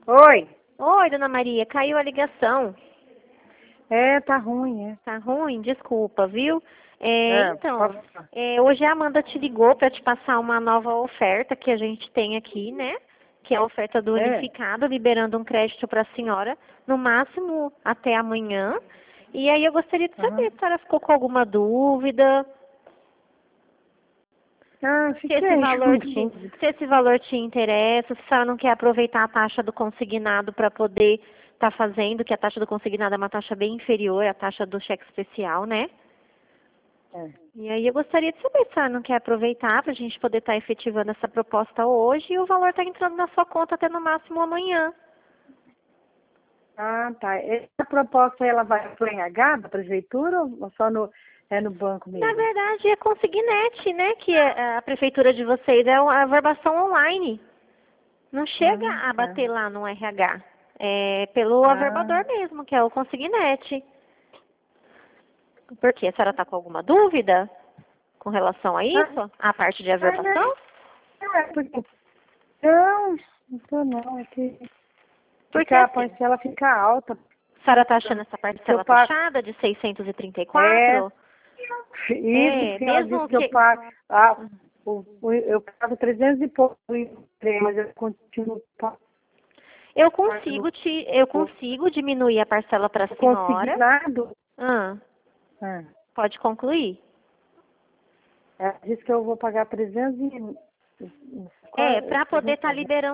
Oi. Oi, dona Maria, caiu a ligação. Tá ruim, Tá ruim? Desculpa, viu? Então, Pode falar. hoje a Amanda te ligou para te passar uma nova oferta que a gente tem aqui, né? Que é a oferta do unificado, liberando um crédito para a senhora, no máximo até amanhã. E aí eu gostaria de saber se a senhora ficou com alguma dúvida, Fiquei com dúvida. se esse valor te interessa, se a senhora não quer aproveitar a taxa do consignado para poder estar fazendo, que a taxa do consignado é uma taxa bem inferior à taxa do cheque especial, né? E aí eu gostaria de saber se a senhora não quer aproveitar para a gente poder estar efetivando essa proposta hoje e o valor está entrando na sua conta até no máximo amanhã. Tá. Essa proposta, ela vai pro RH da prefeitura ou só no banco mesmo? Na verdade é consignete, né? Que a prefeitura de vocês é a verbação online. Não chega a bater lá no RH. É pelo averbador mesmo, que é o consignete. Por quê? A senhora está com alguma dúvida com relação a isso? A parte de averbação? Porque... Não tô não. É que a parcela fica alta. A senhora está achando essa parcela taxada de 634? Isso, que ela disse que eu pago. Eu pago 300 e pouco, mas eu continuo pagando. Eu consigo diminuir a parcela para a senhora. Consignado? Pode concluir. Ela disse que eu vou pagar 300 para poder estar liberando